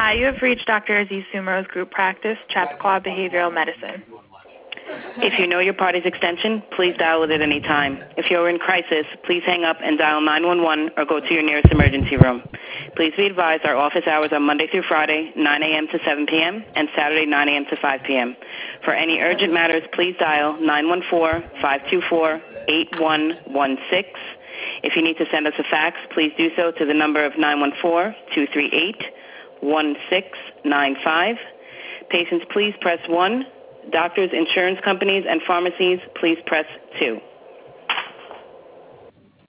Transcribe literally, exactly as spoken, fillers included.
Hi, you have reached Doctor Aziz Sumo's group practice, Chappaqua Behavioral Medicine. If you know your party's extension, please dial it at any time. If you're in crisis, please hang up and dial nine one one or go to your nearest emergency room. Please be advised our office hours are Monday through Friday, nine a.m. to seven p.m., and Saturday, nine a.m. to five p.m. For any urgent matters, please dial nine one four, five two four, eight one one six. If you need to send us a fax, please do so to the number of nine one four, two three eight, one six nine five. Patients, please press one. Doctors, insurance companies, and pharmacies, please press two.